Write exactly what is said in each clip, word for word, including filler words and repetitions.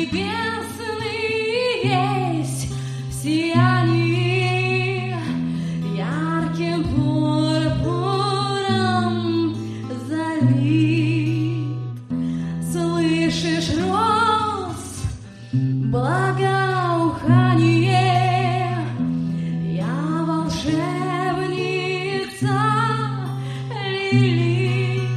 небесный есть в сиянии ярким пурпуром залит. Слышишь роз благоухание, я волшебница Лилит.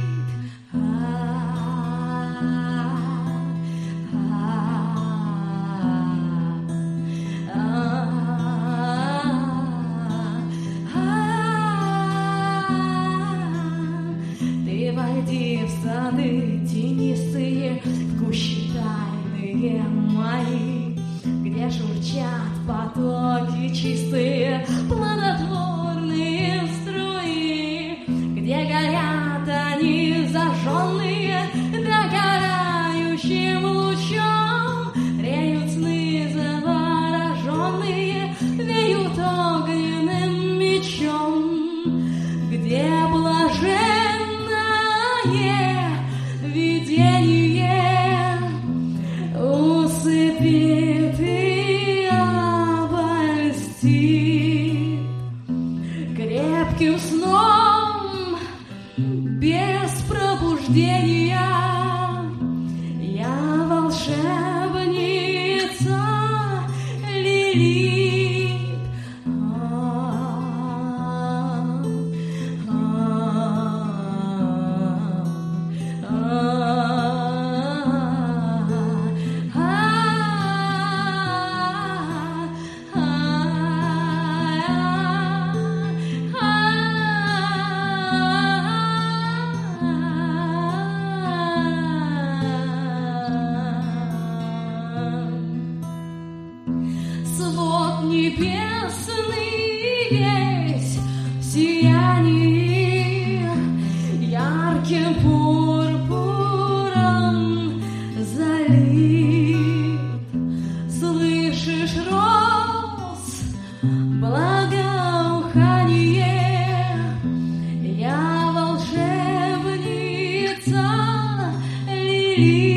Ты войди в сады тенистые, в кущи тайные мои, где журчат потоки чистые, плодотворные струи, где горят они зажженные догорающим лучом, реют сны завороженные, веют огненным мечом, где блаженное видение усыпит и обольстит крепким сном без пробуждения. Я волшебница Лилит. Свод небесный есть в сиянии ярким пурпуром залит. Слышишь роз благоухание, я волшебница Лилит.